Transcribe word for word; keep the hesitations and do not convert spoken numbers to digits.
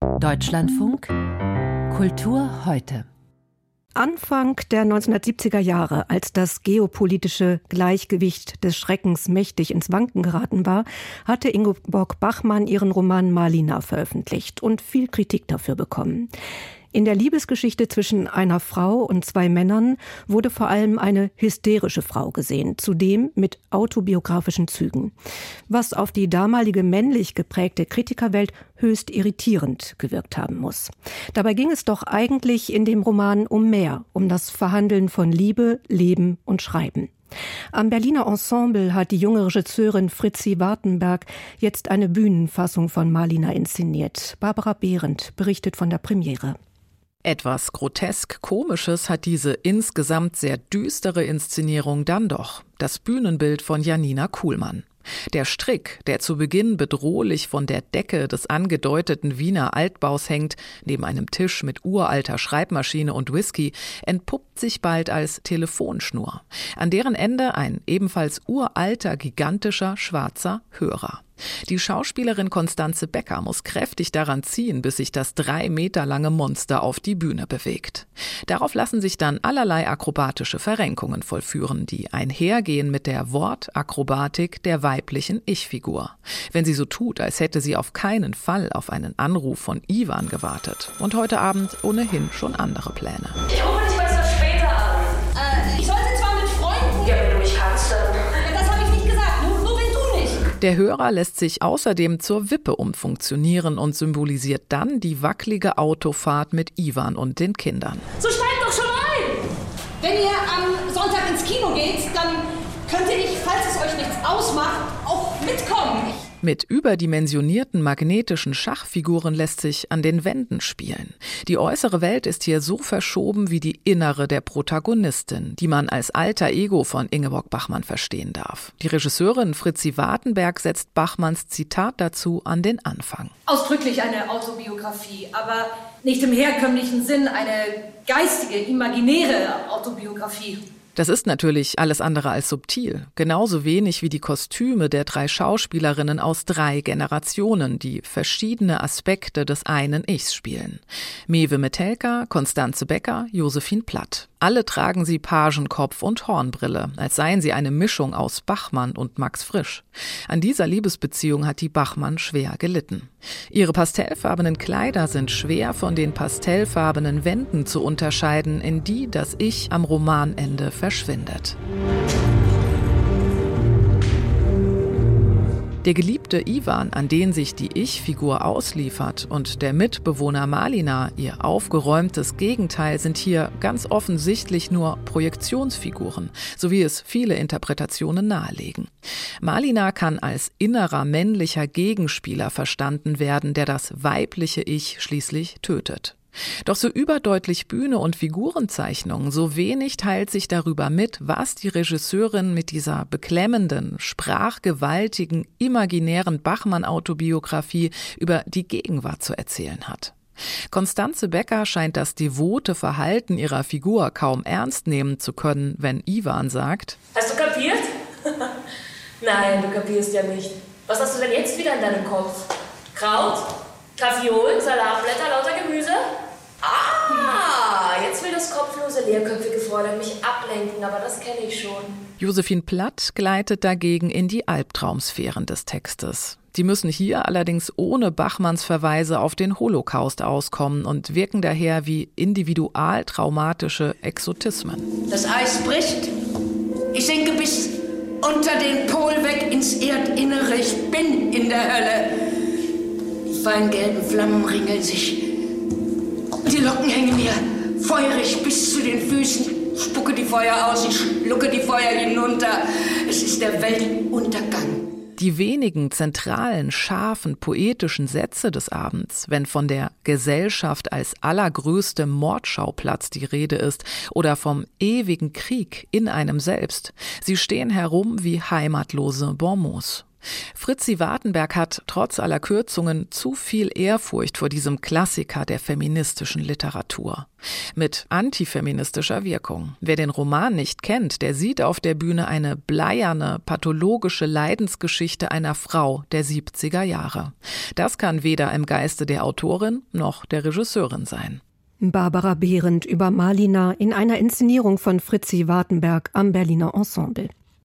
Deutschlandfunk Kultur heute. Anfang der neunzehnhundertsiebziger Jahre, als das geopolitische Gleichgewicht des Schreckens mächtig ins Wanken geraten war, hatte Ingeborg Bachmann ihren Roman Malina veröffentlicht und viel Kritik dafür bekommen. In der Liebesgeschichte zwischen einer Frau und zwei Männern wurde vor allem eine hysterische Frau gesehen, zudem mit autobiografischen Zügen, was auf die damalige männlich geprägte Kritikerwelt höchst irritierend gewirkt haben muss. Dabei ging es doch eigentlich in dem Roman um mehr, um das Verhandeln von Liebe, Leben und Schreiben. Am Berliner Ensemble hat die junge Regisseurin Fritzi Wartenberg jetzt eine Bühnenfassung von Malina inszeniert. Barbara Behrendt berichtet von der Premiere. Etwas grotesk-Komisches hat diese insgesamt sehr düstere Inszenierung dann doch: das Bühnenbild von Janina Kuhlmann. Der Strick, der zu Beginn bedrohlich von der Decke des angedeuteten Wiener Altbaus hängt, neben einem Tisch mit uralter Schreibmaschine und Whisky, entpuppt sich bald als Telefonschnur, an deren Ende ein ebenfalls uralter, gigantischer, schwarzer Hörer. Die Schauspielerin Constanze Becker muss kräftig daran ziehen, bis sich das drei Meter lange Monster auf die Bühne bewegt. Darauf lassen sich dann allerlei akrobatische Verrenkungen vollführen, die einhergehen mit der Wortakrobatik der weiblichen Ich-Figur. Wenn sie so tut, als hätte sie auf keinen Fall auf einen Anruf von Ivan gewartet und heute Abend ohnehin schon andere Pläne. Ich rufe dich besser später an. Äh, ich sollte zwar mit Freunden... Ja, wenn du mich kannst, dann... Das habe ich nicht gesagt, nur, nur wenn du nicht. Der Hörer lässt sich außerdem zur Wippe umfunktionieren und symbolisiert dann die wackelige Autofahrt mit Ivan und den Kindern. So steigt doch schon ein! Wenn ihr am Sonntag ins Kino geht, dann könnte ich, falls es euch nichts ausmacht, auch mitkommen. Mit überdimensionierten magnetischen Schachfiguren lässt sich an den Wänden spielen. Die äußere Welt ist hier so verschoben wie die innere der Protagonistin, die man als alter Ego von Ingeborg Bachmann verstehen darf. Die Regisseurin Fritzi Wartenberg setzt Bachmanns Zitat dazu an den Anfang. Ausdrücklich eine Autobiografie, aber nicht im herkömmlichen Sinn eine geistige, imaginäre Autobiografie. Das ist natürlich alles andere als subtil, genauso wenig wie die Kostüme der drei Schauspielerinnen aus drei Generationen, die verschiedene Aspekte des einen Ichs spielen. Mewe Metelka, Constanze Becker, Josephine Platt. Alle tragen sie Pagenkopf und Hornbrille, als seien sie eine Mischung aus Bachmann und Max Frisch. An dieser Liebesbeziehung hat die Bachmann schwer gelitten. Ihre pastellfarbenen Kleider sind schwer von den pastellfarbenen Wänden zu unterscheiden, in die das Ich am Romanende verschwindet. Der geliebte Ivan, an den sich die Ich-Figur ausliefert, und der Mitbewohner Malina, ihr aufgeräumtes Gegenteil, sind hier ganz offensichtlich nur Projektionsfiguren, so wie es viele Interpretationen nahelegen. Malina kann als innerer männlicher Gegenspieler verstanden werden, der das weibliche Ich schließlich tötet. Doch so überdeutlich Bühne und Figurenzeichnung, so wenig teilt sich darüber mit, was die Regisseurin mit dieser beklemmenden, sprachgewaltigen, imaginären Bachmann-Autobiografie über die Gegenwart zu erzählen hat. Constanze Becker scheint das devote Verhalten ihrer Figur kaum ernst nehmen zu können, wenn Ivan sagt: Hast du kapiert? Nein, du kapierst ja nicht. Was hast du denn jetzt wieder in deinem Kopf? Kraut? Kaffeeolen, Salatblätter, lauter Gemüse? Ah, jetzt will das kopflose, leerköpfige Fräulein mich ablenken, aber das kenne ich schon. Josephine Platt gleitet dagegen in die Albtraumsphären des Textes. Die müssen hier allerdings ohne Bachmanns Verweise auf den Holocaust auskommen und wirken daher wie individualtraumatische Exotismen. Das Eis bricht. Ich sinke bis unter den Pol weg ins Erdinnere. Ich bin in der Hölle. Die feingelben Flammen ringeln sich. Die Locken hängen mir feurig bis zu den Füßen. Ich spucke die Feuer aus, ich schlucke die Feuer hinunter. Es ist der Weltuntergang. Die wenigen zentralen, scharfen, poetischen Sätze des Abends, wenn von der Gesellschaft als allergrößtem Mordschauplatz die Rede ist oder vom ewigen Krieg in einem selbst, sie stehen herum wie heimatlose Bonmots. Fritzi Wartenberg hat trotz aller Kürzungen zu viel Ehrfurcht vor diesem Klassiker der feministischen Literatur. Mit antifeministischer Wirkung. Wer den Roman nicht kennt, der sieht auf der Bühne eine bleierne, pathologische Leidensgeschichte einer Frau der siebziger Jahre. Das kann weder im Geiste der Autorin noch der Regisseurin sein. Barbara Behrendt über Malina in einer Inszenierung von Fritzi Wartenberg am Berliner Ensemble.